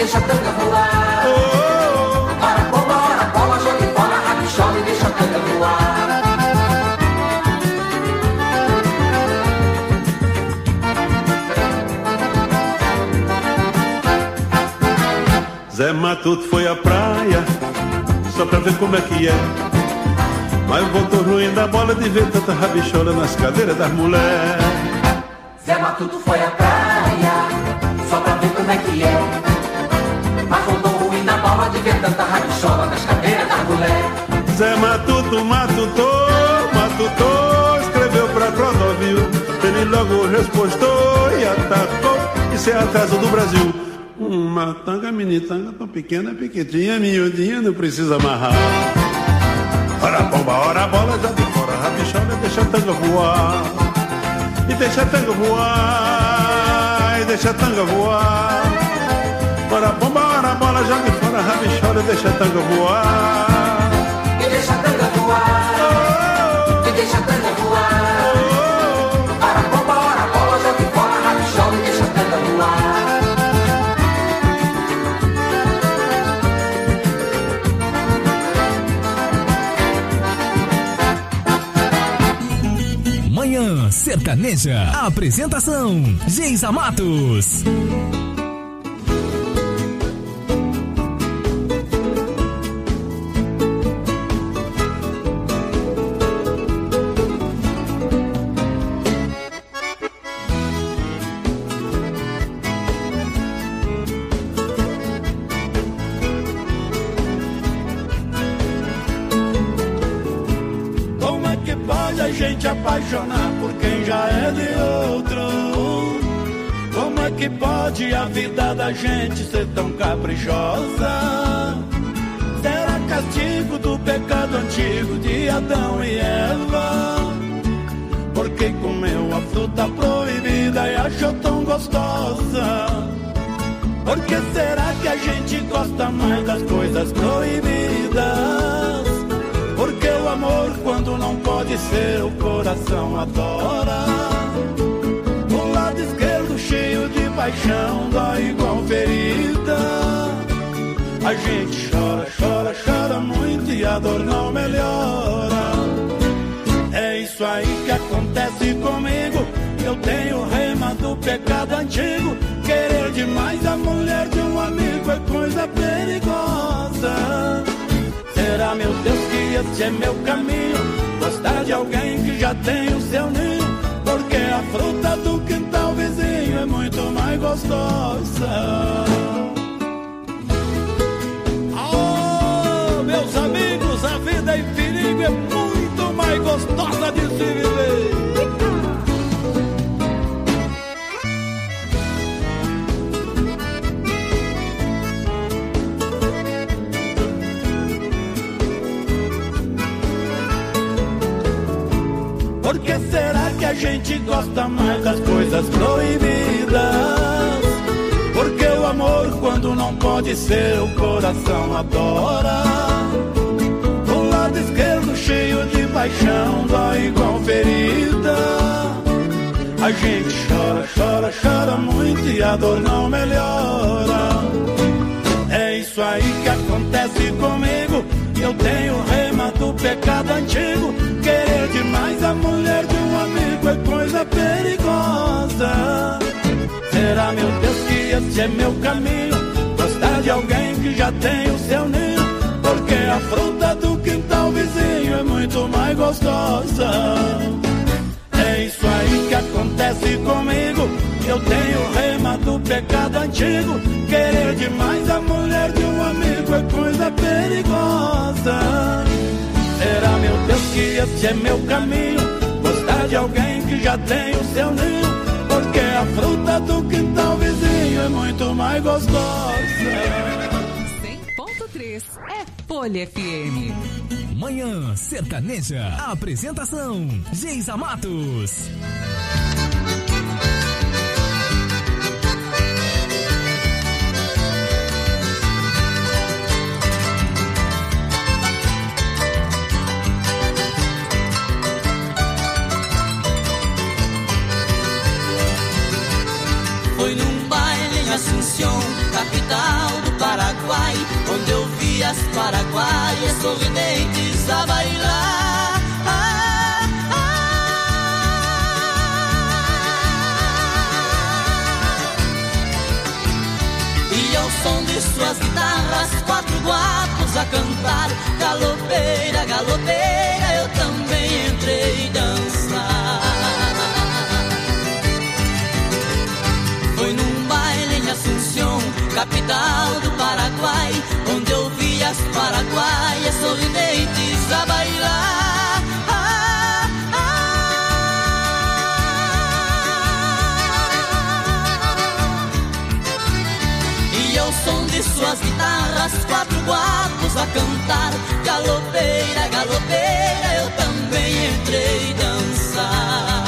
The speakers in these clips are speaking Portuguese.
deixa a tanga voar. Ora bomba, joga fora, rabichola e deixa a tanga voar. Zé Matuto foi à praia só pra ver como é que é, mas voltou ruim da bola de ver tanta rabichola nas cadeiras das mulheres. Zé Matuto foi à praia só pra ver como é que é, mas voltou ruim da bola de ver tanta rabichola nas cadeiras das mulheres. Zé Matuto escreveu pra Clodovil, ele logo respostou e atacou, isso é atraso do Brasil. Uma tanga, mini tanga, tão pequena, piquetinha, miudinha, não precisa amarrar. Ora bomba, ora bola, já de fora, rabichola, deixa a tanga voar. E deixa a tanga voar, e deixa a tanga voar. Ora bomba, ora bola, já de fora, rabichola, deixa a tanga voar. E deixa a tanga voar, e deixa a tanga voar. Ora bomba, ora bola, já de fora, rabichola, e deixa a tanga voar. Manhã Sertaneja. Apresentação: Geisa Matos. Como é que pode a gente apaixonar por quem já é de outro? Como é que pode a vida da gente ser tão caprichosa? Será castigo do pecado antigo de Adão e Eva? Porque comeu a fruta proibida e achou tão gostosa? Por que será que a gente gosta mais das coisas proibidas? Porque o amor, quando não pode ser, o coração adora. O lado esquerdo cheio de paixão dói igual ferida. A gente chora, chora, chora muito e a dor não melhora. É isso aí que acontece comigo. Eu tenho rema do pecado antigo. Querer demais a mulher de um amigo é coisa perigosa. Será, meu Deus, que esse é meu caminho? Gostar de alguém que já tem o seu ninho? Porque a fruta do quintal vizinho é muito mais gostosa. Oh, meus amigos, a vida em perigo é muito mais gostosa de se viver. Por que será que a gente gosta mais das coisas proibidas? Porque o amor, quando não pode ser, o coração adora. O lado esquerdo cheio de paixão dói igual ferida. A gente chora, chora, chora muito e a dor não melhora. É isso aí que acontece comigo. Eu tenho rema do pecado antigo. Querer demais a mulher de um amigo é coisa perigosa. Será, meu Deus, que esse é meu caminho? Gostar de alguém que já tem o seu ninho? Porque a fruta do quintal vizinho é muito mais gostosa. É isso aí que acontece comigo. Eu tenho rema do pecado antigo. Querer demais a mulher de um amigo é coisa perigosa. Será, meu Deus, que esse é meu caminho? Gostar de alguém que já tem o seu ninho? Porque a fruta do quintal vizinho é muito mais gostosa. 100.3 é Folha FM. Manhã Sertaneja. Apresentação: Geisa Matos. Foi num baile em Assunção, capital vi as paraguaias sorridentes a bailar. E ao som de suas guitarras, 4 guapos a cantar. Galopeira, galopeira, eu também entrei dançar. Foi num baile em Asunción, capital do Paraguai, onde eu vi as paraguaias sorridentes a bailar. E ao som de suas guitarras, 4 guapos a cantar. Galopeira, galopeira, eu também entrei dançar.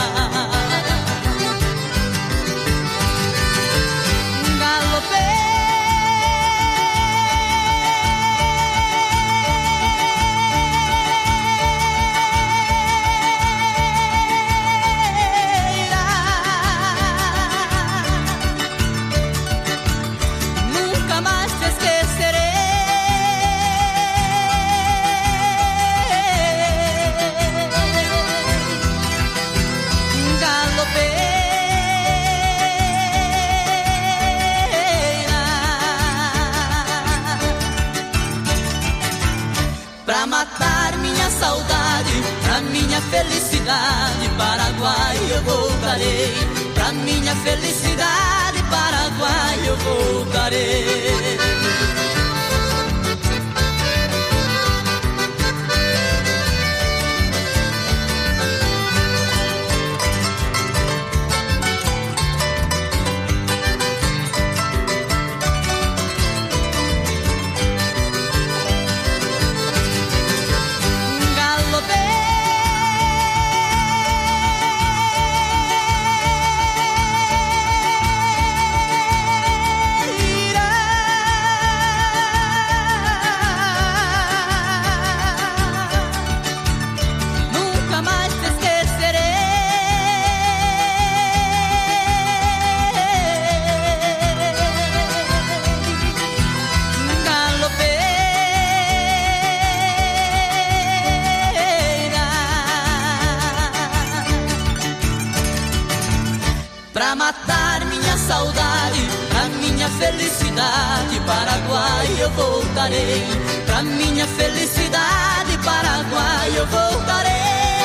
Pra matar minha saudade, pra minha felicidade, Paraguai eu voltarei. Pra minha felicidade, Paraguai eu voltarei. Pra matar minha saudade, pra minha felicidade, Paraguai eu voltarei. Pra minha felicidade, Paraguai eu voltarei.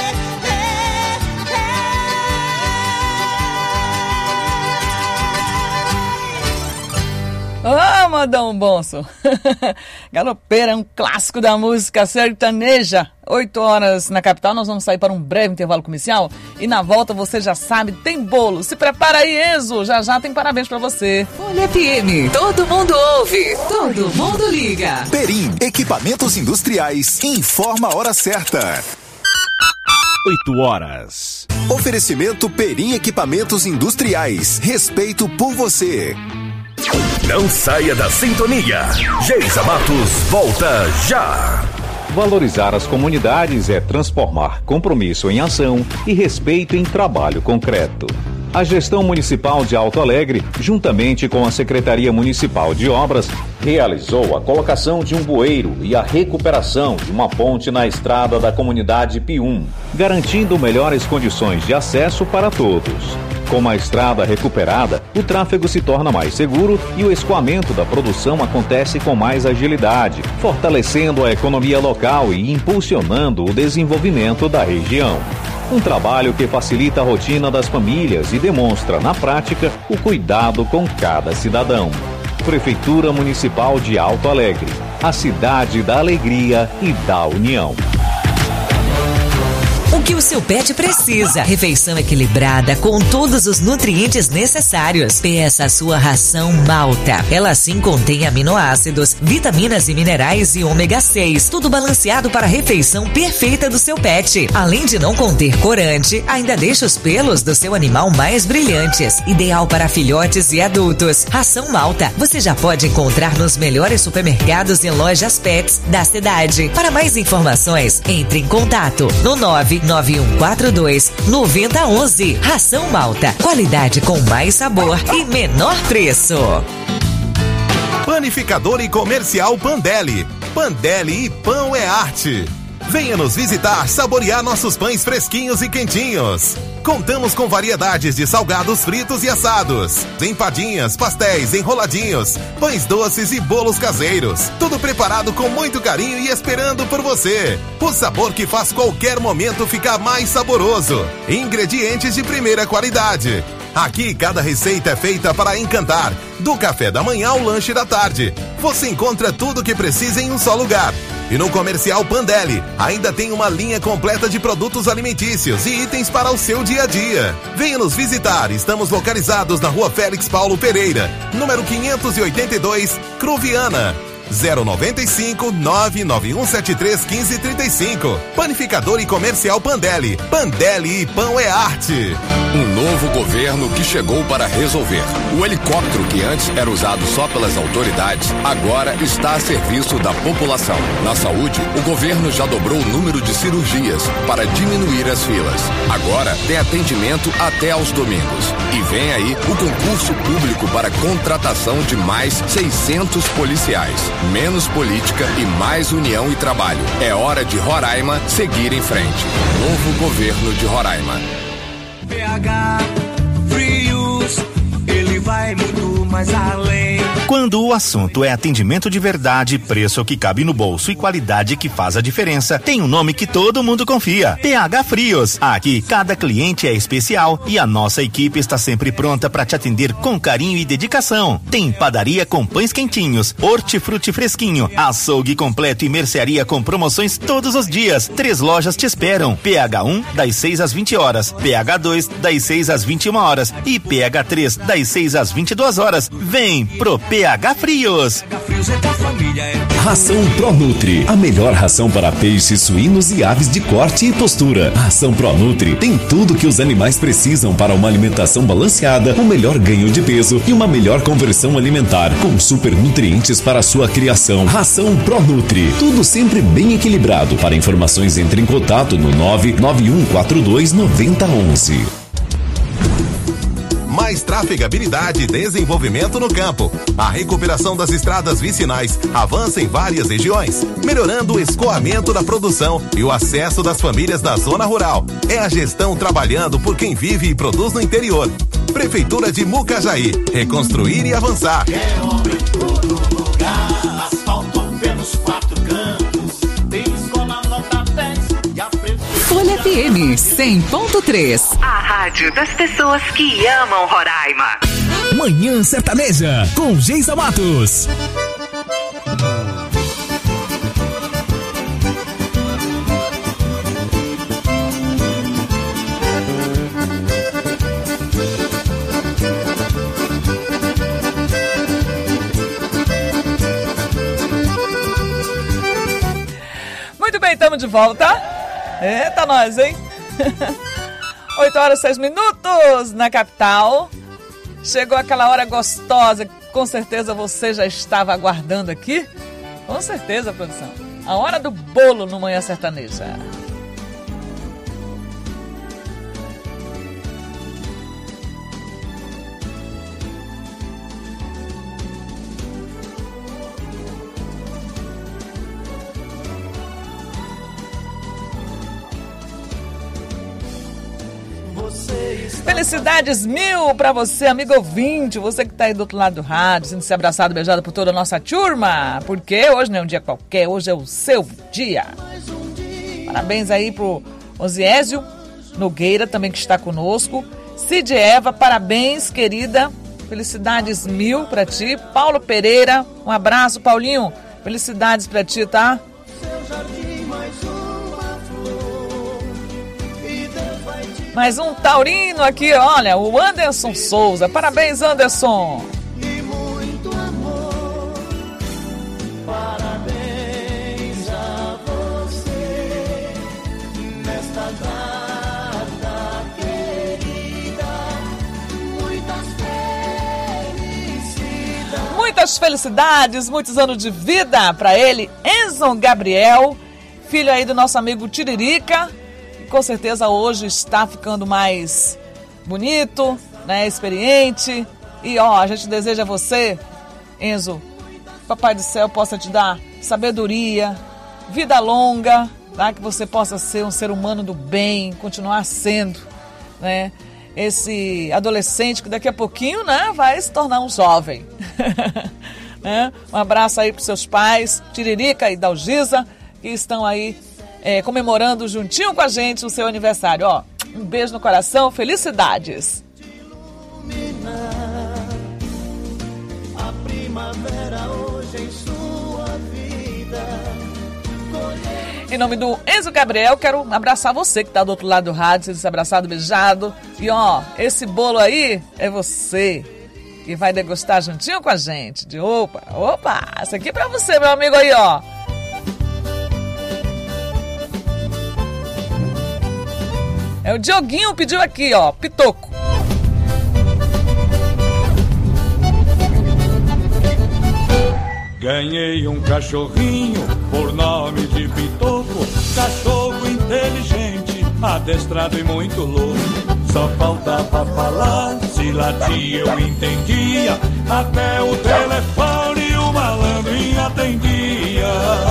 Ah, Modão Bonso! Galopeira é um clássico da música sertaneja. 8 horas na capital, nós vamos sair para um breve intervalo comercial. E na volta, você já sabe, tem bolo. Se prepara aí, Enzo. Já já tem parabéns para você. Folha FM. Todo mundo ouve. Todo mundo liga. Perim, equipamentos industriais. Informa a hora certa. 8 horas. Oferecimento Perim Equipamentos Industriais. Respeito por você. Não saia da sintonia. Geisa Matos volta já. Valorizar as comunidades é transformar compromisso em ação e respeito em trabalho concreto. A Gestão Municipal de Alto Alegre, juntamente com a Secretaria Municipal de Obras, realizou a colocação de um bueiro e a recuperação de uma ponte na estrada da comunidade Pium, garantindo melhores condições de acesso para todos. Com a estrada recuperada, o tráfego se torna mais seguro e o escoamento da produção acontece com mais agilidade, fortalecendo a economia local e impulsionando o desenvolvimento da região. Um trabalho que facilita a rotina das famílias e demonstra, na prática, o cuidado com cada cidadão. Prefeitura Municipal de Alto Alegre, a cidade da alegria e da união. O que o seu pet precisa. Refeição equilibrada com todos os nutrientes necessários. Peça a sua ração Malta. Ela sim contém aminoácidos, vitaminas e minerais e ômega 6. Tudo balanceado para a refeição perfeita do seu pet. Além de não conter corante, ainda deixa os pelos do seu animal mais brilhantes. Ideal para filhotes e adultos. Ração Malta. Você já pode encontrar nos melhores supermercados e lojas pets da cidade. Para mais informações, entre em contato no 99142-9011. Ração Malta. Qualidade com mais sabor e menor preço. Panificador e Comercial Pandelli. Pandelli e Pão é Arte. Venha nos visitar, saborear nossos pães fresquinhos e quentinhos. Contamos com variedades de salgados fritos e assados, empadinhas, pastéis, enroladinhos, pães doces e bolos caseiros. Tudo preparado com muito carinho e esperando por você. O sabor que faz qualquer momento ficar mais saboroso. Ingredientes de primeira qualidade. Aqui cada receita é feita para encantar. Do café da manhã ao lanche da tarde. Você encontra tudo o que precisa em um só lugar. E no Comercial Pandelli, ainda tem uma linha completa de produtos alimentícios e itens para o seu dia a dia. Venha nos visitar, estamos localizados na Rua Félix Paulo Pereira, número 582, Cruviana. 095 99173 1535. Panificador e Comercial Pandelli. Pandelli e Pão é Arte. Um novo governo que chegou para resolver. O helicóptero que antes era usado só pelas autoridades, agora está a serviço da população. Na saúde, o governo já dobrou o número de cirurgias para diminuir as filas. Agora tem atendimento até aos domingos. E vem aí o concurso público para contratação de mais 600 policiais. Menos política e mais união e trabalho. É hora de Roraima seguir em frente. Novo governo de Roraima. PH Frios, ele vai muito mais além. Quando o assunto é atendimento de verdade, preço que cabe no bolso e qualidade que faz a diferença, tem um nome que todo mundo confia: PH Frios. Aqui, cada cliente é especial e a nossa equipe está sempre pronta para te atender com carinho e dedicação. Tem padaria com pães quentinhos, hortifruti fresquinho, açougue completo e mercearia com promoções todos os dias. 3 lojas te esperam: PH1 das 6 às 20 horas, PH2 das 6 às 21 horas e PH3 das 6 às 22 horas. Vem pro PH Frios. Ração ProNutri, a melhor ração para peixes, suínos e aves de corte e postura. A ração ProNutri tem tudo que os animais precisam para uma alimentação balanceada, um melhor ganho de peso e uma melhor conversão alimentar, com super nutrientes para a sua criação. Ração ProNutri, tudo sempre bem equilibrado. Para informações, entre em contato no 99142 9011. Mais trafegabilidade e desenvolvimento no campo. A recuperação das estradas vicinais avança em várias regiões, melhorando o escoamento da produção e o acesso das famílias da zona rural. É a gestão trabalhando por quem vive e produz no interior. Prefeitura de Mucajaí, reconstruir e avançar. É obra em todo lugar, asfalto pelos 4 cantos, tem escola nota 10 e a Folha FM 100.3, a rádio das pessoas que amam Roraima. Manhã Sertaneja com Geisa Matos. Muito bem, estamos de volta. Eita nós, hein? 8 horas e 6 minutos na capital. Chegou aquela hora gostosa que com certeza você já estava aguardando aqui. Com certeza, produção. A hora do bolo no Manhã Sertaneja. Felicidades mil pra você, amigo ouvinte, você que tá aí do outro lado do rádio, sendo-se abraçado, beijado por toda a nossa turma, porque hoje não é um dia qualquer, hoje é o seu dia. Parabéns aí pro Osiésio Nogueira, também que está conosco. Cid Eva, parabéns, querida, felicidades mil pra ti. Paulo Pereira, um abraço, Paulinho, felicidades pra ti, tá? Mais um taurino aqui, olha, o Anderson Souza. Parabéns, Anderson. E muito amor. Parabéns a você nesta data querida. Muitas felicidades, muitos anos de vida para ele, Enzo Gabriel, filho aí do nosso amigo Tiririca. Com certeza hoje está ficando mais bonito, né, experiente. E ó, a gente deseja a você, Enzo, Papai do Céu possa te dar sabedoria, vida longa, tá? Que você possa ser um ser humano do bem, continuar sendo, né? Esse adolescente que daqui a pouquinho, né, vai se tornar um jovem. Né? Um abraço aí para os seus pais, Tiririca e Dalgisa, que estão aí comemorando juntinho com a gente o seu aniversário. Ó, um beijo no coração, felicidades. A primavera hoje em sua vida. Em nome do Enzo Gabriel, quero abraçar você que está do outro lado do rádio, esse abraçado, beijado. E ó, esse bolo aí é você que vai degustar juntinho com a gente. Opa, esse aqui é pra você, meu amigo aí, ó. É o Dioguinho pediu aqui, ó, pitoco. Ganhei um cachorrinho por nome de Pitoco, cachorro inteligente, adestrado e muito louco. Só faltava falar, se latia eu entendia, até o telefone o malandrinho atendia.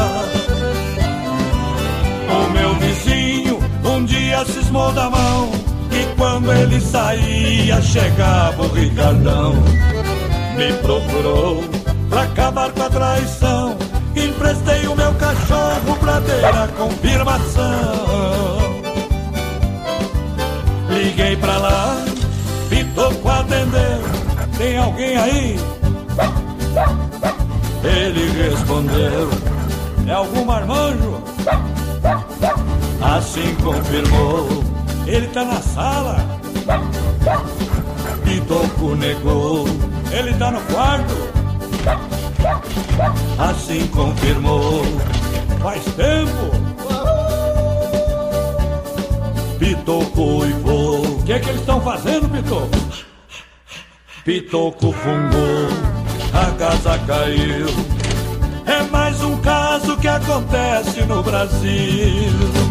O meu vizinho um dia cismou da mão, e quando ele saía chegava o Ricardão. Me procurou pra acabar com a traição, emprestei o meu cachorro pra ter a confirmação. Liguei pra lá, Pitoco atendeu, tem alguém aí? Ele respondeu, é algum marmanjo? Assim confirmou, ele tá na sala. Pitoco negou, ele tá no quarto. Assim confirmou, faz tempo. Pitoco uivou, o que eles estão fazendo, Pitoco? Pitoco fungou, a casa caiu. É mais um caso que acontece no Brasil.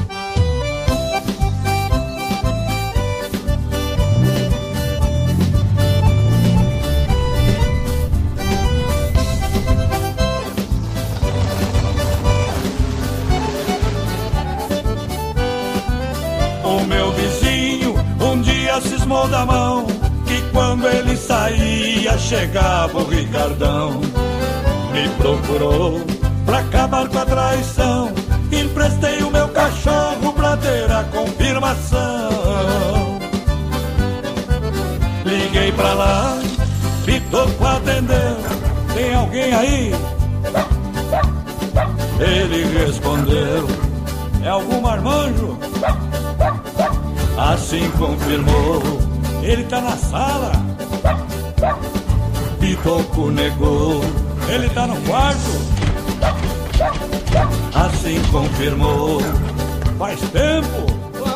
O meu vizinho um dia cismou da mão, que quando ele saía chegava o Ricardão. Me procurou pra acabar com a traição, emprestei o meu cachorro pra ter a confirmação. Liguei pra lá, Pitoco atendeu, tem alguém aí? Ele respondeu, é algum marmanjo? Assim confirmou, ele tá na sala. Pitoco negou, ele tá no quarto. Assim confirmou, faz tempo.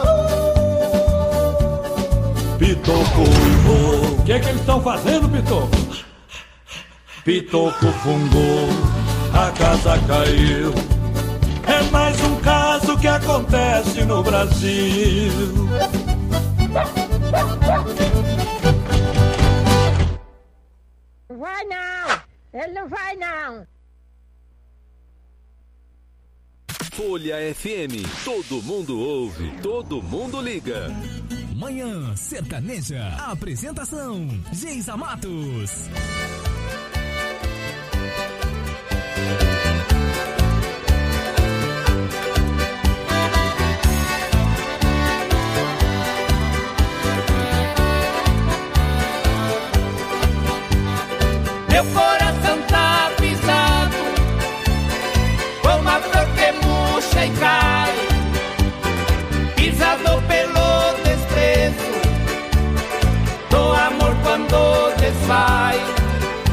Pitoco uivou, o que eles estão fazendo, Pitoco? Pitoco fungou, a casa caiu. É mais um caso que acontece no Brasil. Vai não! Ele não vai não! Folha FM, todo mundo ouve, todo mundo liga. Manhã Sertaneja, apresentação Geisa Matos. Meu coração tá pisado, como a flor que murcha e cai, pisado pelo desprezo do amor quando desfaz.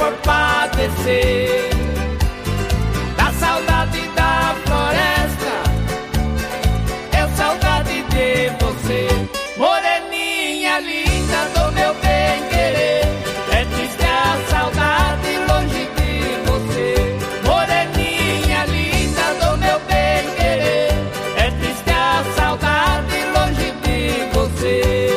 for padecer da saudade da floresta, eu saudade de você. Moreninha linda do meu bem querer, é triste a saudade longe de você. Moreninha linda do meu bem querer, é triste a saudade longe de você.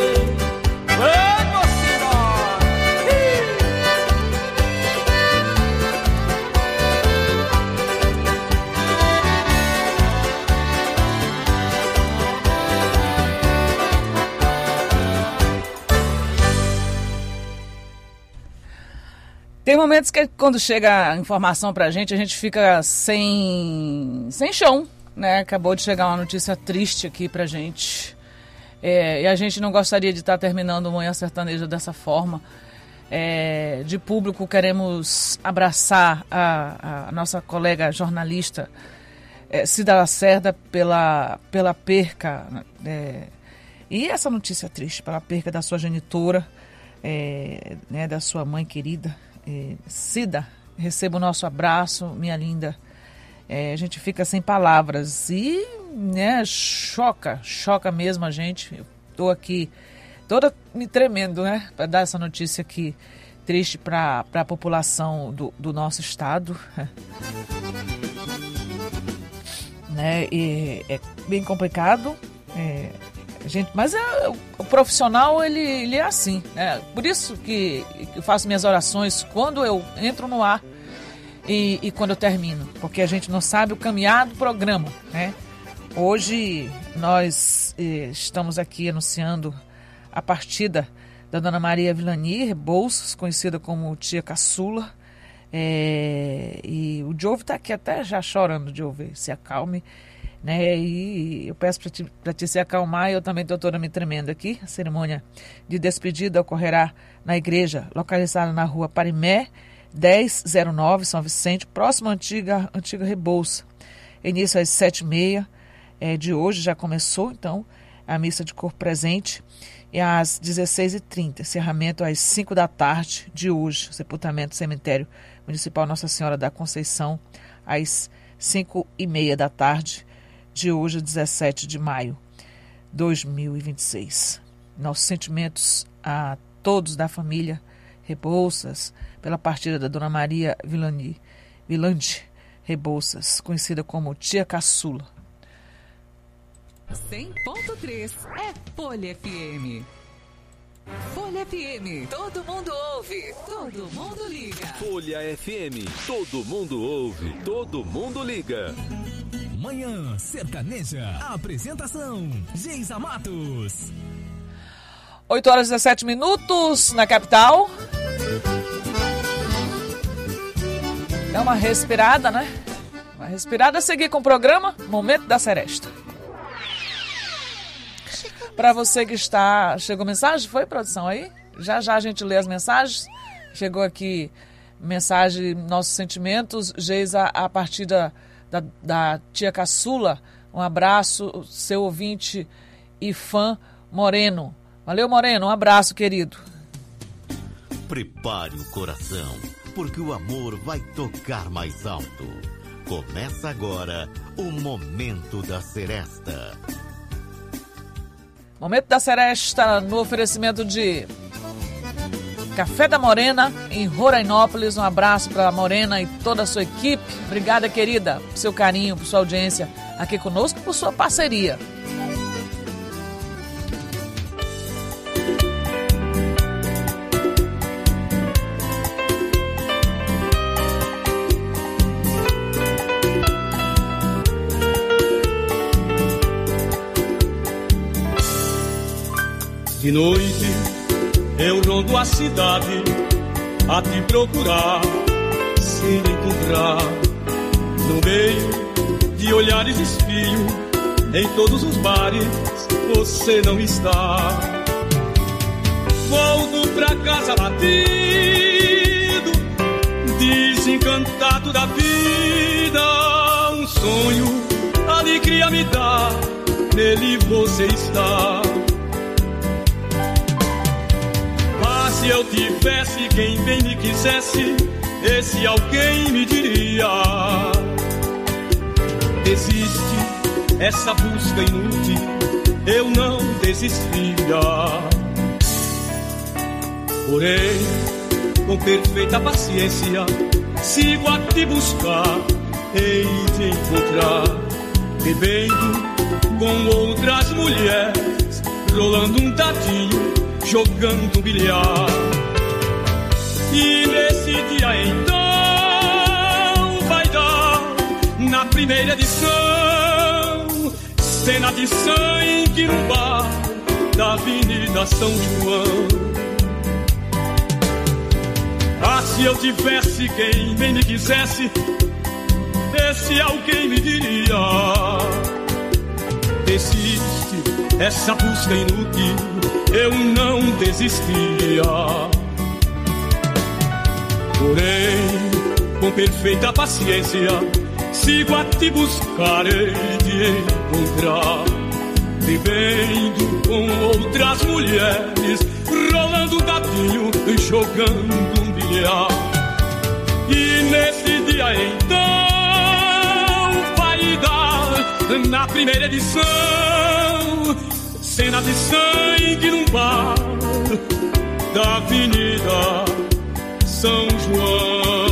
Tem momentos que quando chega a informação pra gente, a gente fica sem chão, né? Acabou de chegar uma notícia triste aqui pra gente. E a gente não gostaria de estar terminando o Manhã Sertaneja dessa forma. De público, queremos abraçar a nossa colega jornalista Cida Lacerda pela perca, e essa notícia triste, pela perca da sua genitora, né, da sua mãe querida. Cida, receba o nosso abraço, minha linda. A gente fica sem palavras e, né, choca mesmo a gente. Eu tô aqui toda me tremendo, né, para dar essa notícia aqui triste para a população do nosso estado. Né, e é bem complicado. Gente, mas o profissional, ele é assim, né? Por isso que eu faço minhas orações quando eu entro no ar e quando eu termino, porque a gente não sabe o caminhar do programa, né? Hoje nós estamos aqui anunciando a partida da Dona Maria Vilani Rebouças, conhecida como Tia Caçula, e o Diogo está aqui até já chorando, Diogo, se acalme. Né, e eu peço para te se acalmar. Eu também estou toda me tremendo aqui. A cerimônia de despedida ocorrerá na igreja localizada na rua Parimé 1009, São Vicente, próximo à antiga Rebouça. Início às 7h30 de hoje, já começou então a missa de corpo presente, e às 16h30, encerramento às 5 da tarde de hoje, sepultamento do cemitério municipal Nossa Senhora da Conceição às 5h30 da tarde de hoje, 17 de maio de 2026. Nossos sentimentos a todos da família Rebouças pela partida da Dona Maria Vilani Rebouças, conhecida como Tia Caçula. 100.3 é Folha FM. Folha FM, todo mundo ouve, todo mundo liga. Folha FM, todo mundo ouve, todo mundo liga. Manhã Sertaneja. Apresentação: Geisa Matos. 8h17 na capital. Dá uma respirada, né? Uma respirada, seguir com o programa Momento da Seresta. Para você que está... Chegou mensagem? Foi, produção, aí? Já a gente lê as mensagens. Chegou aqui mensagem, nossos sentimentos. Geisa, a partida da Tia Caçula. Um abraço, seu ouvinte e fã Moreno. Valeu, Moreno, um abraço, querido. Prepare o coração, porque o amor vai tocar mais alto. Começa agora o Momento da Seresta. Momento da Seresta no oferecimento de Café da Morena, em Rorainópolis. Um abraço para a Morena e toda a sua equipe. Obrigada, querida, por seu carinho, por sua audiência aqui conosco, por sua parceria. De noite eu rondo a cidade a te procurar, sem encontrar. No meio de olhares espio, em todos os bares você não está. Volto pra casa batido, desencantado da vida. Um sonho, alegria me dá, nele você está. Se eu tivesse quem bem me quisesse, esse alguém me diria: desiste, essa busca inútil, eu não desistia. Porém, com perfeita paciência, sigo a te buscar, hei de encontrar, bebendo com outras mulheres, rolando um dadinho, jogando bilhar. E nesse dia então vai dar, na primeira edição, cena de sangue no bar da Avenida São João. Ah, se eu tivesse quem bem me quisesse, esse alguém me diria: desiste, essa busca inútil, eu não desistia. Porém, com perfeita paciência, sigo a te buscar, hei de encontrar, vivendo com outras mulheres, rolando um dadinho e jogando um bilhar. E nesse dia então vai dar, na primeira edição, cena de sangue num bar da Avenida São João.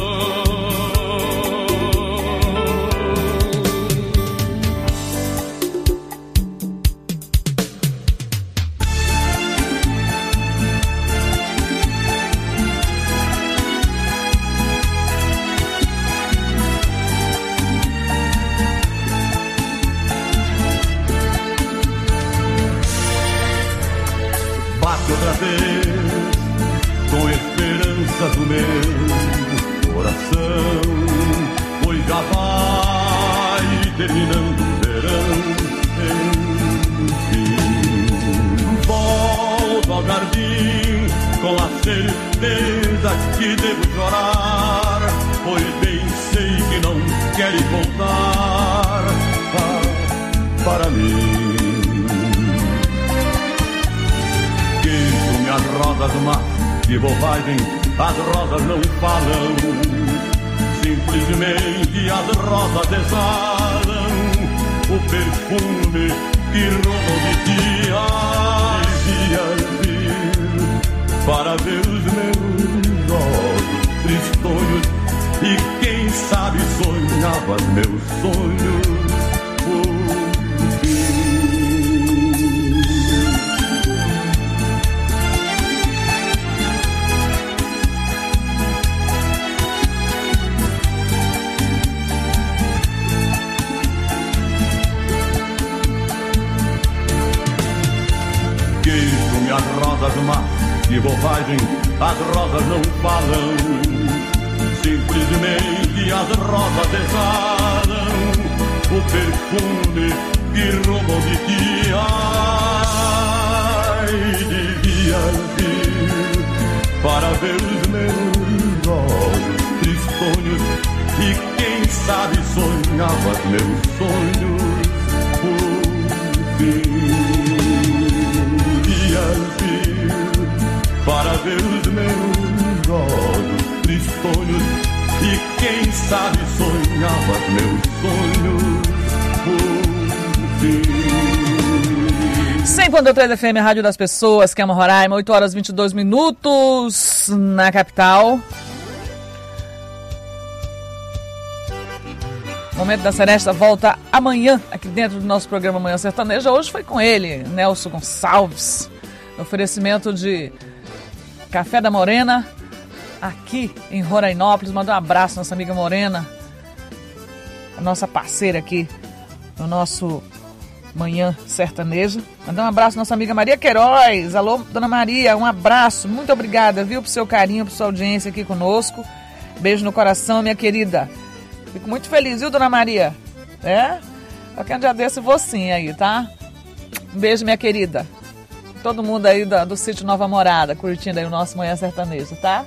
Outra vez, com esperança do meu coração, pois já vai terminando o verão. Enfim, volto ao jardim com a certeza que devo chorar, pois bem sei que não queres voltar para mim. As rosas, mas que bobagem, as rosas não falam, simplesmente as rosas exalam o perfume que roubam de ti. Dias vir para ver os meus olhos tristonhos, e quem sabe sonhava meus sonhos por fim. As rosas, mas que bobagem, as rosas não falam, simplesmente as rosas exalam o perfume que roubam de ti. Ai, devias vir para ver os meus olhos tristonhos, e quem sabe sonhava meus sonhos por fim. Para ver os meus olhos tristonhos, e quem sabe sonhava meus sonhos por fim. 100.3 FM, Rádio das Pessoas, que é uma Roraima, 8 horas 22 minutos na capital. O Momento da Seresta volta amanhã, aqui dentro do nosso programa Manhã Sertaneja. Hoje foi com ele, Nelson Gonçalves, no oferecimento de Café da Morena, aqui em Rorainópolis. Manda um abraço, nossa amiga Morena, a nossa parceira aqui no nosso Manhã Sertaneja. Manda um abraço, nossa amiga Maria Queiroz. Alô, dona Maria, um abraço. Muito obrigada, viu, por seu carinho, por sua audiência aqui conosco. Beijo no coração, minha querida. Fico muito feliz, viu, dona Maria? Qualquer dia desse eu vou sim aí, tá? Um beijo, minha querida. Todo mundo aí do sítio Nova Morada, curtindo aí o nosso Manhã Sertanejo, tá?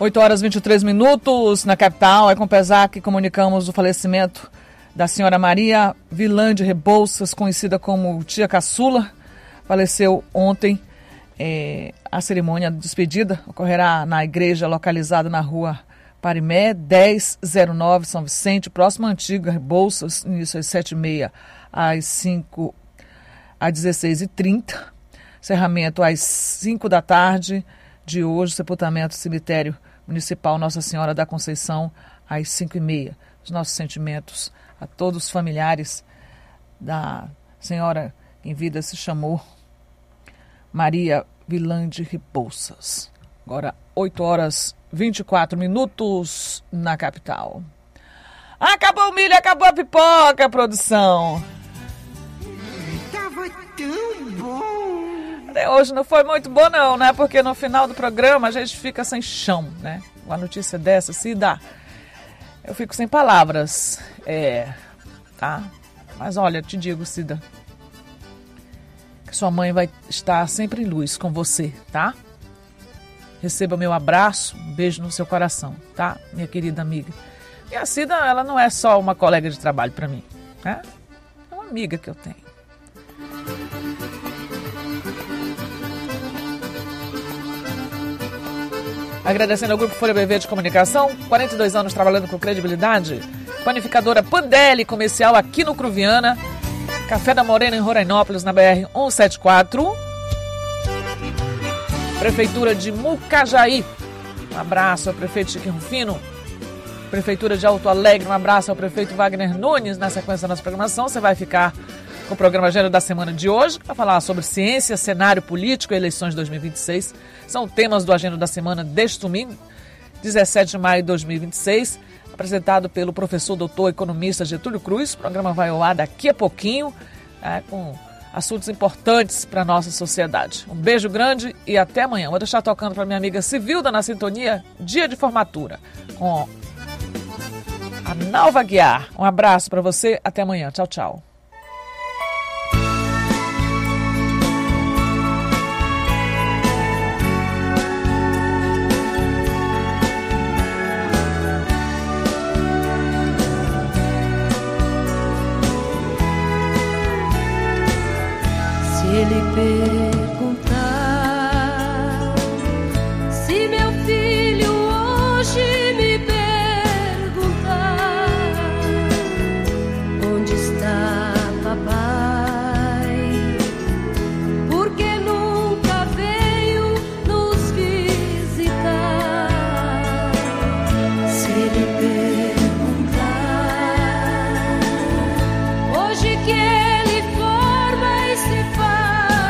8 horas e 23 minutos na capital. É com pesar que comunicamos o falecimento da senhora Maria Vilande Rebouças, conhecida como Tia Caçula. Faleceu ontem. A cerimônia de despedida ocorrerá na igreja localizada na rua Parimé, 1009, São Vicente, próximo à antiga Rebouças, início às 7h30, às 5 às 16h30. Encerramento às 5 da tarde de hoje, sepultamento cemitério municipal Nossa Senhora da Conceição, às 5h30. Os nossos sentimentos a todos os familiares da senhora que em vida se chamou Maria Vilande Rebouças. Agora, 8 horas e 24 minutos na capital. Acabou o milho, acabou a pipoca, produção. Tava tão bom. Até hoje não foi muito bom não, né? Porque no final do programa a gente fica sem chão, né? Uma notícia dessa, se dá. Eu fico sem palavras. Tá? Mas olha, te digo, Cida, que sua mãe vai estar sempre em luz com você, tá? Receba meu abraço, um beijo no seu coração, tá? Minha querida amiga. E a Cida, ela não é só uma colega de trabalho para mim, né? É uma amiga que eu tenho. Agradecendo ao Grupo Folha BV de Comunicação, 42 anos trabalhando com credibilidade. Panificadora Pandelli Comercial aqui no Cruviana. Café da Morena em Rorainópolis, na BR 174. Prefeitura de Mucajaí. Um abraço ao prefeito Chiquinho Rufino. Prefeitura de Alto Alegre. Um abraço ao prefeito Wagner Nunes. Na sequência da nossa programação, você vai ficar com o programa Agenda da Semana de hoje, para falar sobre ciência, cenário político e eleições 2026. São temas do Agenda da Semana deste domingo, 17 de maio de 2026, apresentado pelo professor doutor economista Getúlio Cruz. O programa vai ao ar daqui a pouquinho, com assuntos importantes para a nossa sociedade. Um beijo grande e até amanhã. Vou deixar tocando para minha amiga Civilda na sintonia, dia de formatura, com a Nalva Guiar. Um abraço para você, até amanhã. Tchau, tchau. Ele perguntar se meu filho hoje me perguntar onde está papai, porque nunca veio nos visitar. Se ele perguntar hoje que ele forma e se faz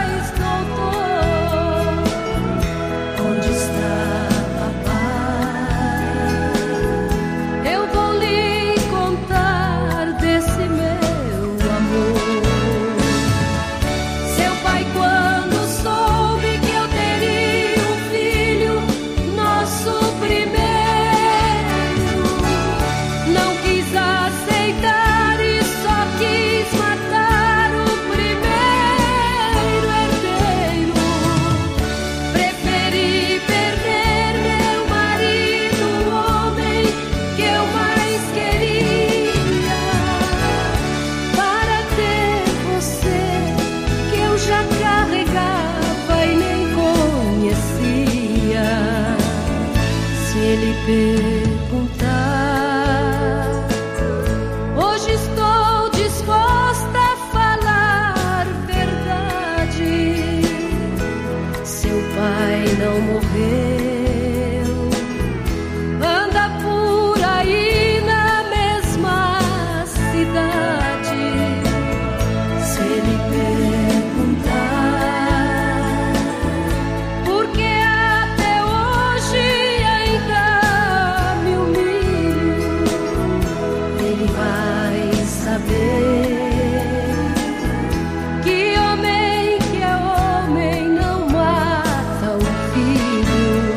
perguntar. Hoje estou disposta a falar verdade. Seu pai não morreu, anda por aí na mesma cidade. Se ele perguntar por que até hoje ainda que homem que é homem não mata o filho.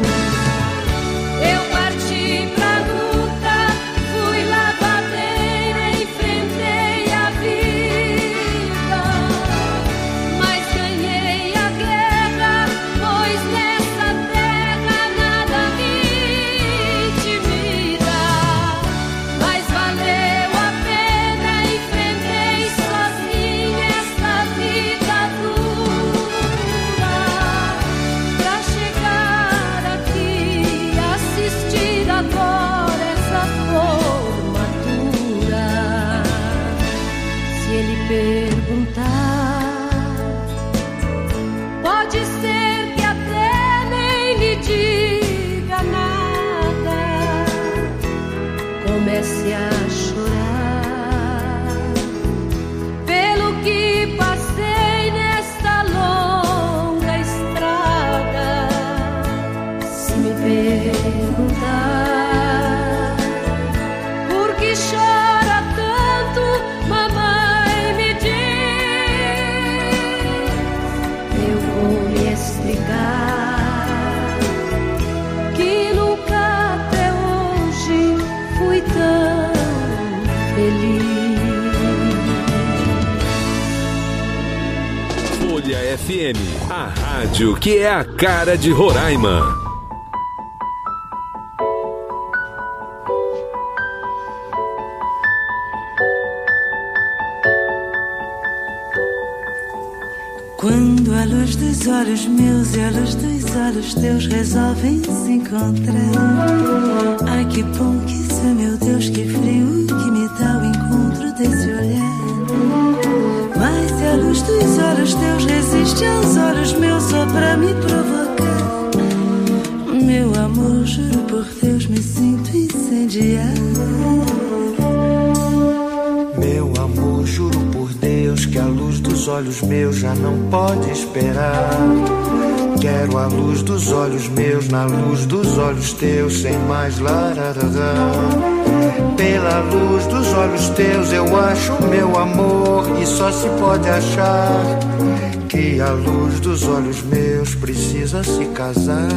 comece a chorar pelo que passei nesta longa estrada. Se me perguntar por que chora tanto, mamãe, me diz, eu vou lhe explicar que nunca até hoje fui tão feliz. Folha FM, a rádio que é a cara de Roraima. Quando a luz dos olhos meus e a luz dos olhos teus resolvem se encontrar, ai que bom que isso é, meu Deus, que frio que me dá o encontro desse olhar. Mas se a luz dos olhos teus resiste aos olhos meus só pra me provocar, meu amor, juro por Deus, me sinto incendiar. Meu amor, juro por Deus que a luz dos olhos meus já não pode esperar. Quero a luz dos olhos meus na luz dos olhos teus, sem mais lararará. Pela luz dos olhos teus eu acho meu amor, e só se pode achar que a luz dos olhos meus precisa se casar.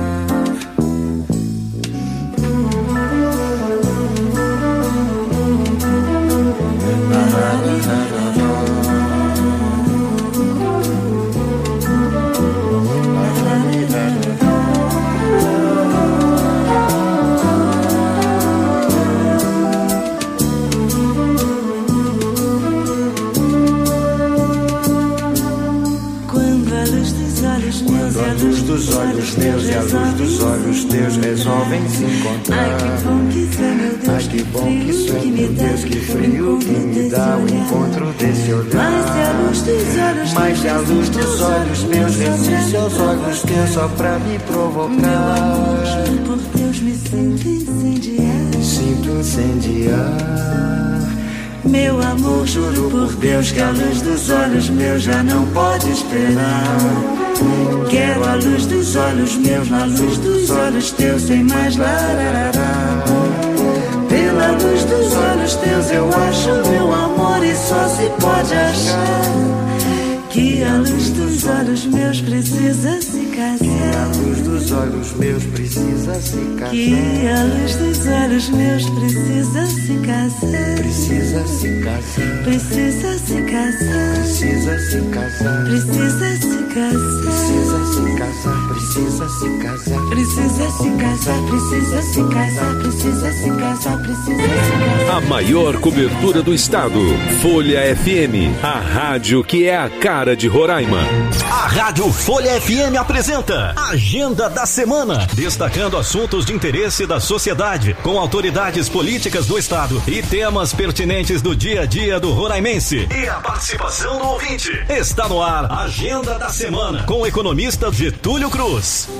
Dos olhos meus e a luz dos olhos teus resolvem se encontrar. Ai que bom que isso é, meu Deus, ai que bom que isso é, meu Deus, que frio que me dá o encontro desse olhar. Mas se a luz dos olhos meus resiste aos olhos teus só pra me provocar. Meu amor, juro por Deus, me sinto incendiar. Sinto incendiar. Meu amor, juro por Deus que a luz dos olhos meus já não pode esperar. Quero a luz dos olhos meus na luz dos olhos teus, sem mais lararará. Pela luz dos olhos teus eu acho meu amor, e só se pode achar que a luz dos olhos meus precisa se casar. Que a luz dos olhos meus precisa se casar. Que a luz dos olhos meus precisa se casar. Precisa se casar. Precisa se casar. Precisa se casar. Precisa se casar. Precisa se casar. Precisa se casar. Precisa se casar. Precisa se casar. Precisa se casar. Precisa se casar. A maior cobertura do estado. Folha FM, a rádio que é a cara de Roraima. A Rádio Folha FM apresenta Agenda da Semana, destacando assuntos de interesse da sociedade, com autoridades políticas do estado e temas pertinentes do dia a dia do roraimense. E a participação do ouvinte. Está no ar Agenda da Semana, com o economista Getúlio Cruz.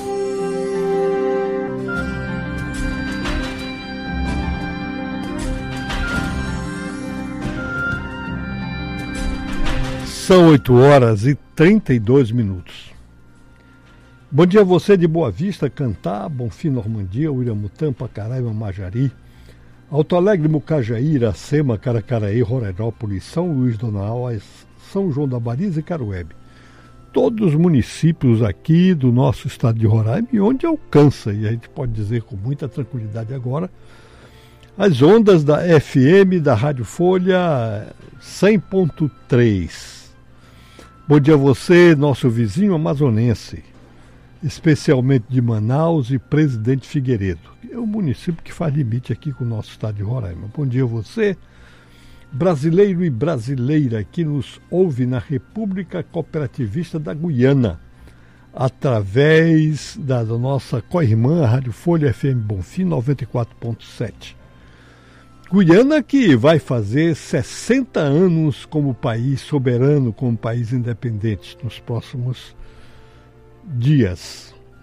São 8h32. Bom dia a você de Boa Vista, Cantá, Bonfim, Normandia, Uiramutã, Pacaraima, Majari, Alto Alegre, Mucajaí, Iracema, Caracaraí, Rorainópolis, São Luís, Dona Alves, São João da Bariza e Caruebe. Todos os municípios aqui do nosso estado de Roraima, e onde alcança, e a gente pode dizer com muita tranquilidade agora, as ondas da FM da Rádio Folha 100.3. Bom dia a você, nosso vizinho amazonense, especialmente de Manaus e Presidente Figueiredo, que é o município que faz limite aqui com o nosso estado de Roraima. Bom dia a você, brasileiro e brasileira que nos ouve na República Cooperativista da Guiana, através da nossa co-irmã, a Rádio Folha FM Bonfim 94.7. Guiana que vai fazer 60 anos como país soberano, como país independente nos próximos dias.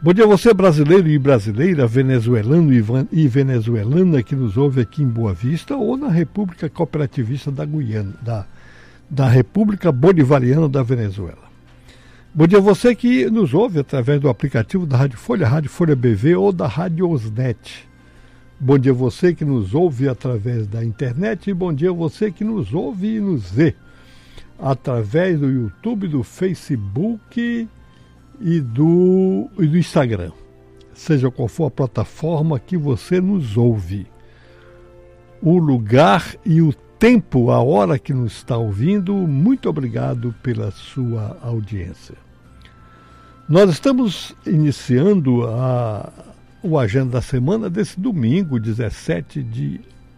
Bom dia a você, brasileiro e brasileira, venezuelano e venezuelana que nos ouve aqui em Boa Vista ou na República Cooperativista da Guiana, da República Bolivariana da Venezuela. Bom dia a você que nos ouve através do aplicativo da Rádio Folha BV ou da Rádio Osnet. Bom dia a você que nos ouve através da internet e bom dia a você que nos ouve e nos vê através do YouTube, do Facebook e do Instagram. Seja qual for a plataforma que você nos ouve. O lugar e o tempo, a hora que nos está ouvindo, muito obrigado pela sua audiência. Nós estamos iniciando o Agenda da Semana desse domingo, 17 de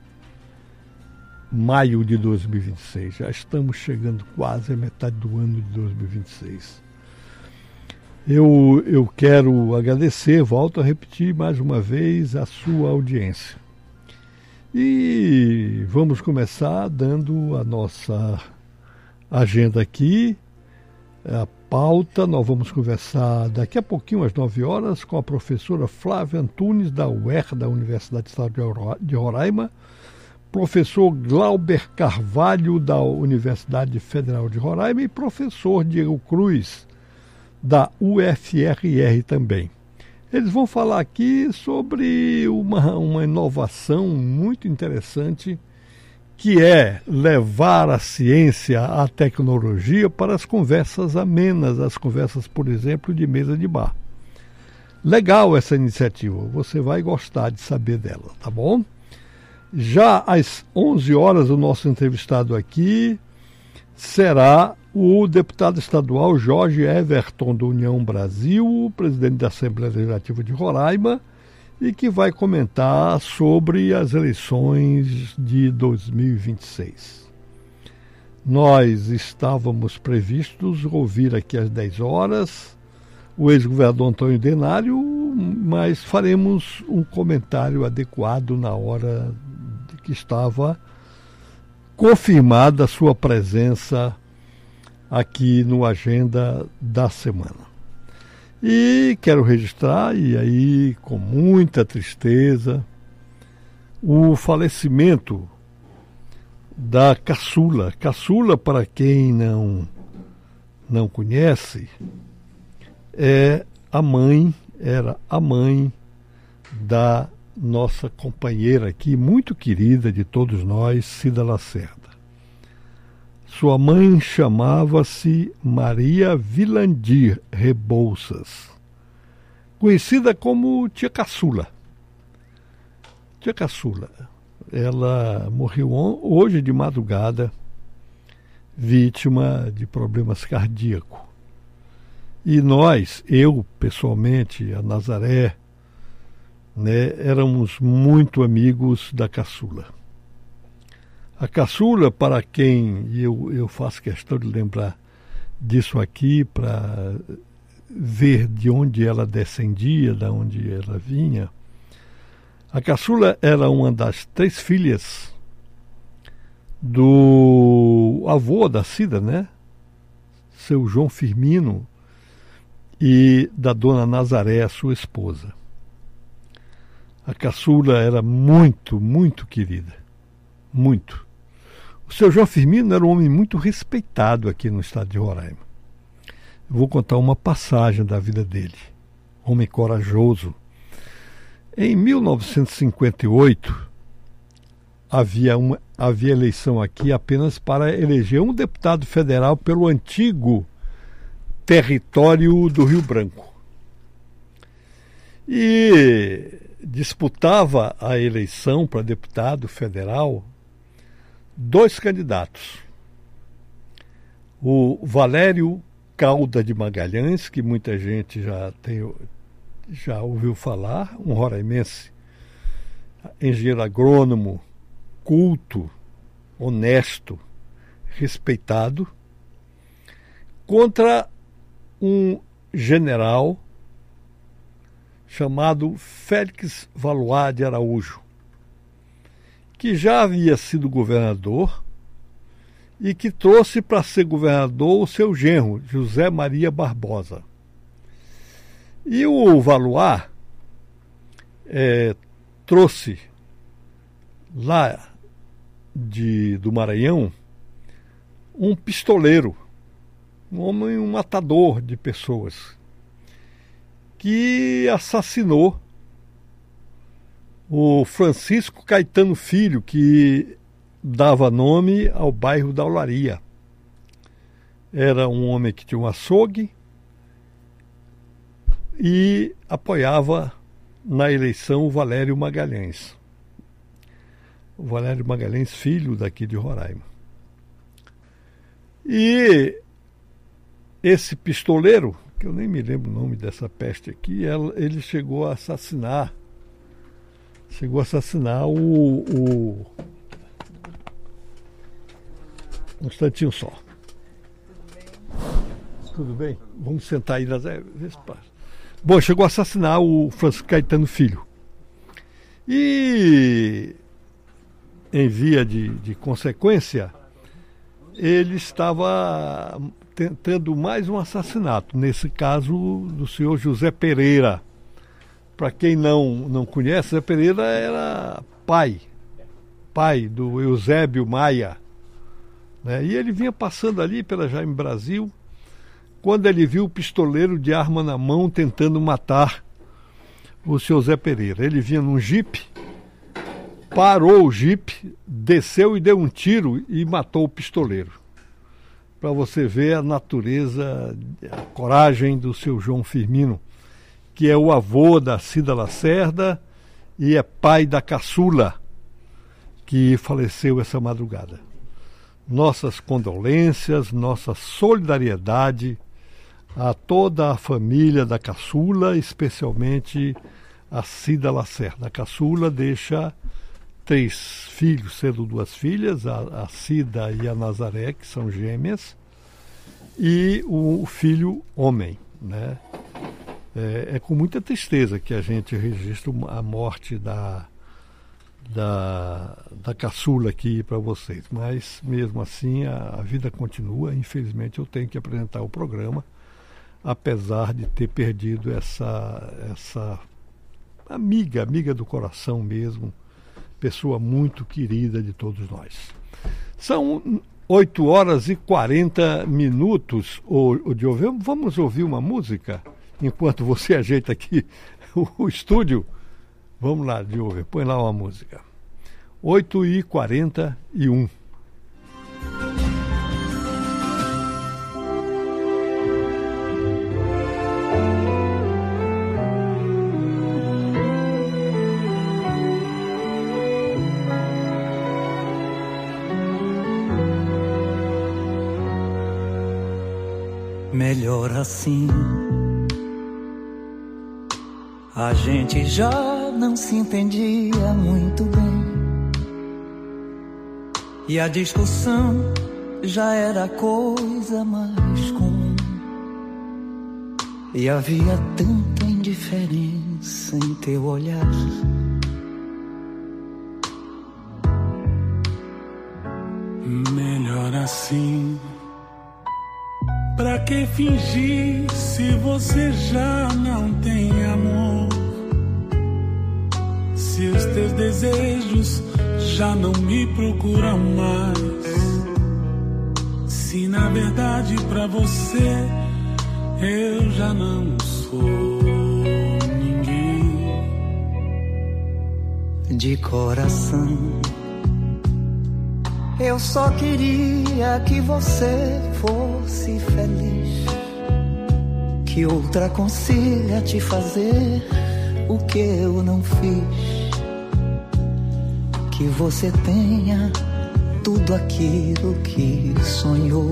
maio de 2026. Já estamos chegando quase à metade do ano de 2026. Eu quero agradecer, volto a repetir mais uma vez, a sua audiência. E vamos começar dando a nossa agenda aqui, a pauta. Nós vamos conversar daqui a pouquinho, às 9 horas, com a professora Flávia Antunes, da UER, da Universidade Estadual de Roraima, professor Glauber Carvalho, da Universidade Federal de Roraima, e professor Diego Cruz, da UFRR também. Eles vão falar aqui sobre uma inovação muito interessante, que é levar a ciência, a tecnologia para as conversas amenas, as conversas, por exemplo, de mesa de bar. Legal essa iniciativa, você vai gostar de saber dela, tá bom? Já às 11 horas, o nosso entrevistado aqui será o deputado estadual Jorge Everton, do União Brasil, presidente da Assembleia Legislativa de Roraima, e que vai comentar sobre as eleições de 2026. Nós estávamos previstos ouvir aqui às 10 horas o ex-governador Antônio Denário, mas faremos um comentário adequado na hora que estava confirmada a sua presença aqui no Agenda da Semana. E quero registrar, e aí com muita tristeza, o falecimento da caçula. Caçula, para quem não conhece, era a mãe da nossa companheira aqui, muito querida de todos nós, Cida Lacerda. Sua mãe chamava-se Maria Vilandir Rebouças, conhecida como Tia Caçula. Tia Caçula, ela morreu hoje de madrugada, vítima de problemas cardíacos. E nós, eu pessoalmente, a Nazaré, éramos muito amigos da Caçula. A Caçula, para quem, e eu faço questão de lembrar disso aqui, para ver de onde ela descendia, de onde ela vinha, a Caçula era uma das 3 filhas do avô da Cida, seu João Firmino, e da dona Nazaré, a sua esposa. A Caçula era muito, muito querida. Muito. O seu João Firmino era um homem muito respeitado aqui no estado de Roraima. Eu vou contar uma passagem da vida dele. Homem corajoso. Em 1958, havia eleição aqui apenas para eleger um deputado federal pelo antigo território do Rio Branco. E disputava a eleição para deputado federal 2 candidatos. O Valério Calda de Magalhães, que muita gente já ouviu falar, um roraimense, engenheiro agrônomo, culto, honesto, respeitado, contra um general chamado Félix Valois de Araújo, que já havia sido governador e que trouxe para ser governador o seu genro, José Maria Barbosa. E o Valois trouxe lá do Maranhão um pistoleiro, um homem, um matador de pessoas, que assassinou o Francisco Caetano Filho, que dava nome ao bairro da Olaria. Era um homem que tinha um açougue e apoiava na eleição o Valério Magalhães. O Valério Magalhães, filho daqui de Roraima. E esse pistoleiro, que eu nem me lembro o nome dessa peste aqui, ele chegou a assassinar um instantinho só. Tudo bem? Vamos sentar aí. Bom, chegou a assassinar o Francisco Caetano Filho. E, em via de consequência, ele estava tentando mais um assassinato. Nesse caso, do senhor José Pereira. Para quem não conhece, José Pereira era pai do Eusébio Maia, né? E ele vinha passando ali pela Jaime Brasil, quando ele viu o pistoleiro de arma na mão tentando matar o senhor Zé Pereira. Ele vinha num jipe, parou o jipe, desceu e deu um tiro e matou o pistoleiro. Para você ver a natureza, a coragem do seu João Firmino, que é o avô da Cida Lacerda e é pai da caçula, que faleceu essa madrugada. Nossas condolências, nossa solidariedade a toda a família da caçula, especialmente a Cida Lacerda. A caçula deixa 3 filhos, sendo 2 filhas, a Cida e a Nazaré, que são gêmeas, e o filho homem, né? É com muita tristeza que a gente registra a morte da caçula aqui para vocês, mas mesmo assim a vida continua. Infelizmente eu tenho que apresentar o programa, apesar de ter perdido essa amiga do coração mesmo, pessoa muito querida de todos nós. São 8h40, o Diogo. Vamos ouvir uma música enquanto você ajeita aqui o estúdio. Vamos lá, Diogo, põe lá uma música. 8h41. Melhor assim, a gente já não se entendia muito bem, e a discussão já era a coisa mais comum, e havia tanta indiferença em teu olhar. Melhor assim. Pra que fingir se você já não tem amor? Se os teus desejos já não me procuram mais, se na verdade pra você eu já não sou ninguém. De coração, eu só queria que você fosse feliz, que outra consiga te fazer o que eu não fiz, que você tenha tudo aquilo que sonhou.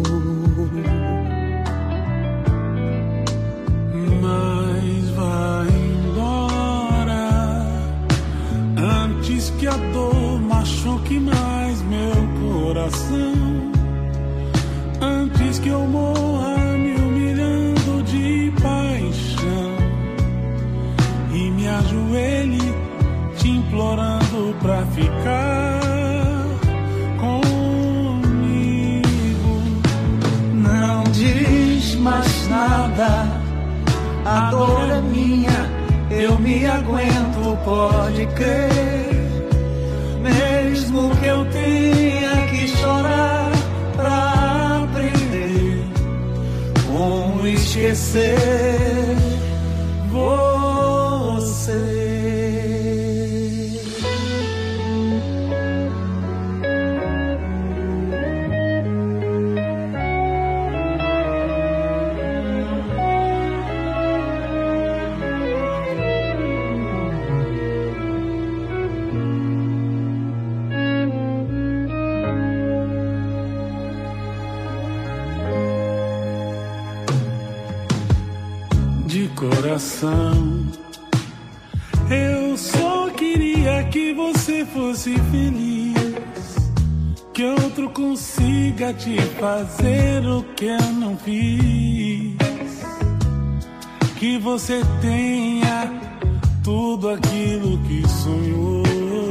Mas vai embora antes que a dor machuque mais meu coração, antes que eu morra me humilhando de paixão e me ajoelhe te implorando pra ficar comigo. Não diz mais nada, A dor é minha, eu me aguento, pode crer. Mesmo que eu tenha que chorar pra aprender como esquecer você. Coração, eu só queria que você fosse feliz, que outro consiga te fazer o que eu não fiz, que você tenha tudo aquilo que sonhou,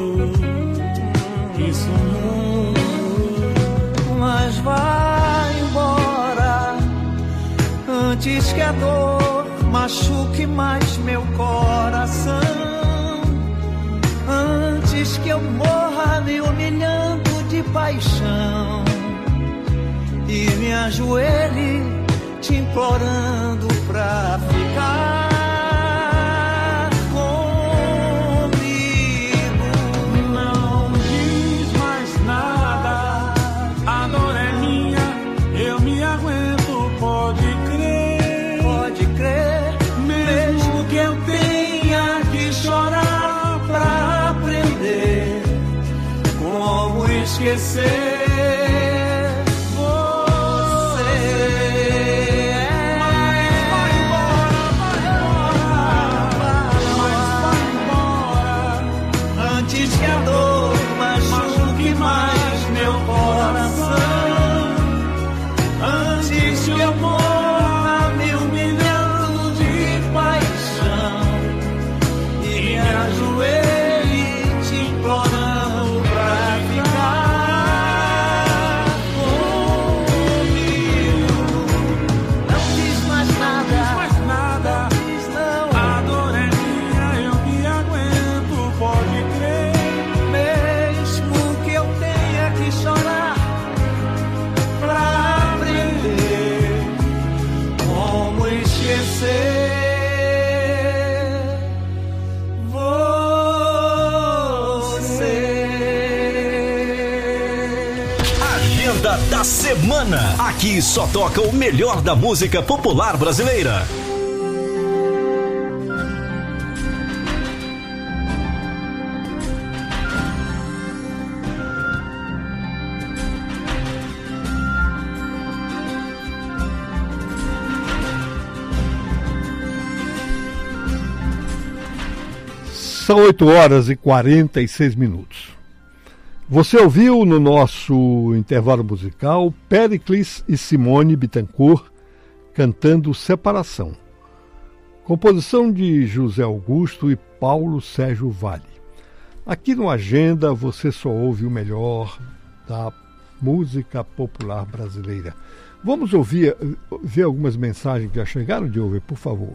mas vai embora antes que a dor machuque mais meu coração, antes que eu morra me humilhando de paixão e me ajoelhe te implorando pra ficar comigo. Não diz mais nada, a dor é minha, eu me aguento, pode crer, pode crer. Mesmo que eu tenha que chorar pra aprender como esquecer você. Mas vai embora, antes que a dor machuque mais meu coração, antes que eu morra me humilhando de paixão e me ajoelhe te implorando pra ficar comigo. Não diz mais nada, diz não. A dor é minha, eu me aguento, pode crer. Mesmo que eu tenha que chorar pra aprender como esquecer você. Agenda da semana. Aqui só toca o melhor da música popular brasileira. São 8h46. Você ouviu no nosso intervalo musical Péricles e Simone Bittencourt cantando Separação. Composição de José Augusto e Paulo Sérgio Vale. Aqui no Agenda você só ouve o melhor da música popular brasileira. Vamos ver algumas mensagens que já chegaram, de ouvir, por favor.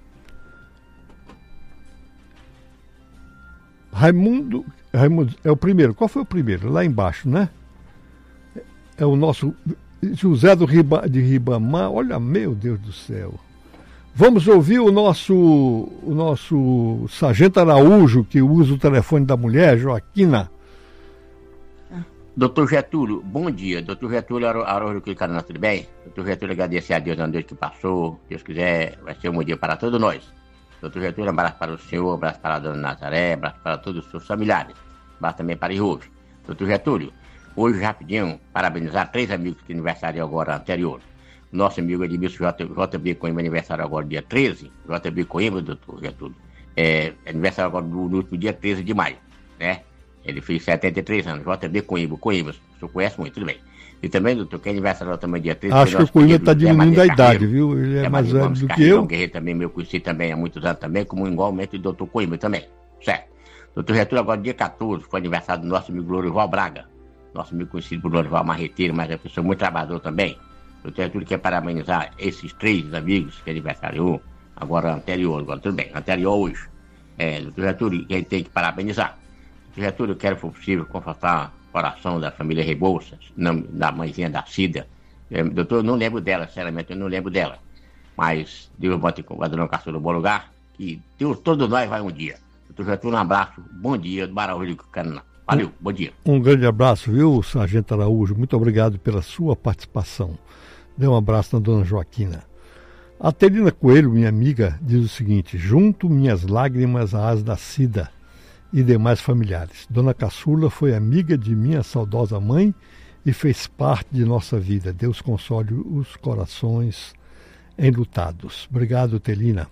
Raimundo é o primeiro. Qual foi o primeiro? Lá embaixo, né? É o nosso José de Ribamar. Olha, meu Deus do céu. Vamos ouvir o nosso Sargento Araújo, que usa o telefone da mulher, Joaquina. Doutor Getúlio, bom dia. Doutor Getúlio Araújo Clicana, tudo bem? Doutor Getúlio, agradecer a Deus na noite que passou. Deus quiser, vai ser um bom dia para todos nós. Doutor Getúlio, um abraço para o senhor, um abraço para a dona Nazaré, um abraço para todos os seus familiares. Um abraço também para Iruve. Doutor Getúlio, hoje rapidinho, parabenizar 3 amigos que aniversariam agora anterior. Nosso amigo Edmilson JB Coimbra, aniversário agora dia 13. JB Coimbra, doutor Getúlio. Aniversário agora no último dia 13 de maio, né? Ele fez 73 anos. JB Coimbra, o senhor conhece muito, tudo bem. E também, doutor, que aniversário também dia 13. Acho que o Coimbra está diminuindo a idade, viu? Ele é mais velho do que eu. Guerreiro também, meu conhecido também há muitos anos também, como igualmente o doutor Coimbra também, certo? Doutor Getúlio, agora dia 14, foi aniversário do nosso amigo Glorival Braga. Nosso amigo conhecido por Glorival Marreteiro, mas é pessoa muito trabalhador também. Doutor Getúlio quer parabenizar esses 3 amigos que aniversariam. Agora tudo bem, anterior hoje. Doutor Getúlio, a gente tem que parabenizar. Doutor Getúlio, eu quero, se for possível, confortar o coração da família Rebouças, da mãezinha da Cida. Doutor, eu não lembro dela, sinceramente, eu não lembro dela. Mas Deus bote a dona Caçula no bom lugar, que Deus, todos nós vai um dia. Doutor Getúlio, um abraço, bom dia, do Baralho do Cananá. Valeu, bom dia. Um grande abraço, viu, Sargento Araújo? Muito obrigado pela sua participação. Dê um abraço na dona Joaquina. A Terina Coelho, minha amiga, diz o seguinte: junto minhas lágrimas às da Cida e demais familiares. Dona Caçula foi amiga de minha saudosa mãe e fez parte de nossa vida. Deus console os corações enlutados. Obrigado, Telina.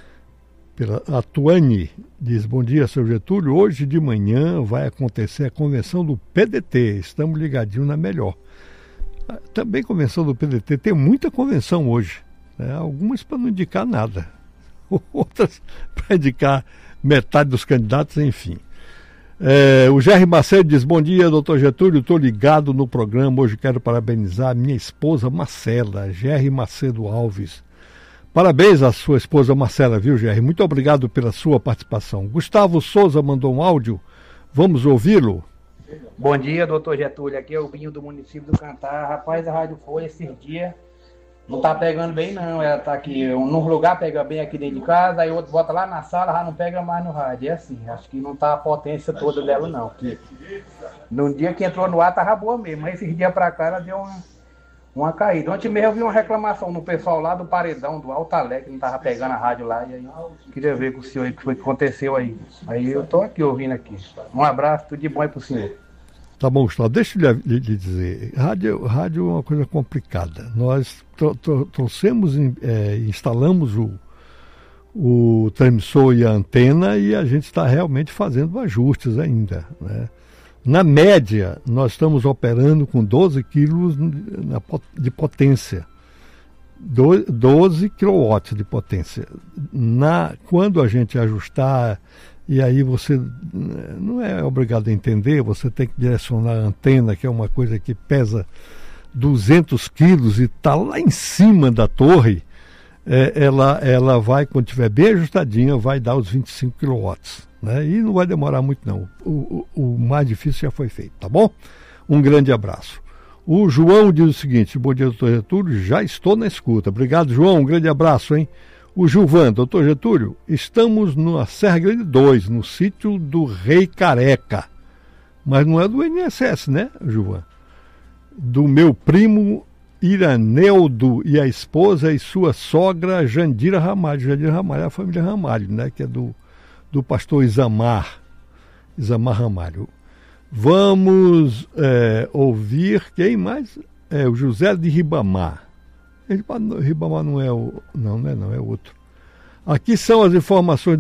A Tuane diz: bom dia, seu Getúlio. Hoje de manhã vai acontecer a convenção do PDT. Estamos ligadinhos na melhor. Também convenção do PDT. Tem muita convenção hoje. Algumas para não indicar nada. Outras para indicar metade dos candidatos, enfim. O Jerry Macedo diz: bom dia, doutor Getúlio. Estou ligado no programa. Hoje quero parabenizar a minha esposa Marcela, Jerry Macedo Alves. Parabéns à sua esposa Marcela, viu, Jerry? Muito obrigado pela sua participação. Gustavo Souza mandou um áudio. Vamos ouvi-lo? Bom dia, doutor Getúlio. Aqui é o Binho do município do Cantar. Rapaz, a Rádio Folha esses dias não tá pegando bem, não. Ela tá aqui, num lugar pega bem aqui dentro de casa, aí outro bota lá na sala, já não pega mais no rádio. É assim, acho que não tá a potência toda dela, não. Porque no dia que entrou no ar, tava boa mesmo. Mas esses dias pra cá, ela deu uma caída. Ontem mesmo eu vi uma reclamação no pessoal lá do Paredão, do Alto Alegre, que não tava pegando a rádio lá. E aí queria ver com o senhor aí o que foi que aconteceu aí. Aí eu tô aqui ouvindo aqui. Um abraço, tudo de bom aí pro senhor. Tá bom, Gustavo. Deixa eu lhe dizer. Rádio é uma coisa complicada. Nós trouxemos, instalamos o transmissor e a antena e a gente está realmente fazendo ajustes ainda, né? Na média, nós estamos operando com 12 quilos de potência. 12 quilowatts de potência. Quando a gente ajustar, e aí você não é obrigado a entender, você tem que direcionar a antena, que é uma coisa que pesa 200 quilos e está lá em cima da torre, ela vai, quando estiver bem ajustadinha, vai dar os 25 quilowatts. Né? E não vai demorar muito, não. O mais difícil já foi feito, tá bom? Um grande abraço. O João diz o seguinte: bom dia, doutor Getúlio, já estou na escuta. Obrigado, João, um grande abraço, hein? O Gilvan: doutor Getúlio, estamos na Serra Grande 2, no sítio do Rei Careca. Mas não é do INSS, né, Gilvan? Do meu primo Iraneudo e a esposa e sua sogra Jandira Ramalho. Jandira Ramalho é a família Ramalho, né? Que é do pastor Isamar Ramalho. Vamos ouvir quem mais? O José de Ribamar. Ribamar não é o... Não é outro. Aqui são as informações